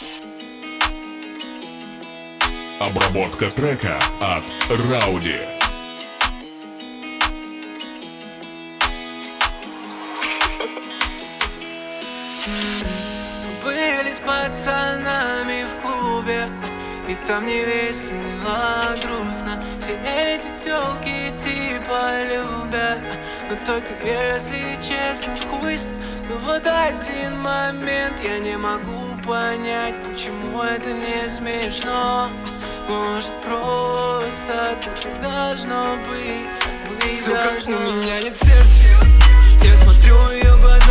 Обработка трека от Рауди. Были с пацанами в клубе, и там не весело, грустно. Все эти тёлки типа любят, но только если честно, хуй с ним. Но вот один момент я не могу понять, почему это не смешно. Может, просто так и должно быть. Сука, у меня нет сердца. Я смотрю в ее глаза,